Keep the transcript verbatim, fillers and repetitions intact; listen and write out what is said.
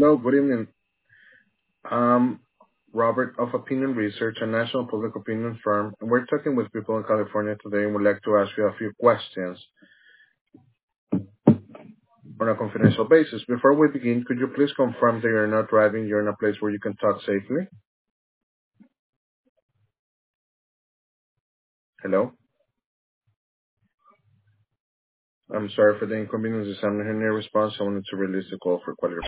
Hello, good evening. I'm Robert of Opinion Research, a national public opinion firm, and we're talking with people in California today and would like to ask you a few questions on a confidential basis. Before we begin, could you please confirm that you're not driving, you're in a place where you can talk safely? Hello? I'm sorry for the inconvenience. I'm not hearing your response. I wanted to release the call for quality.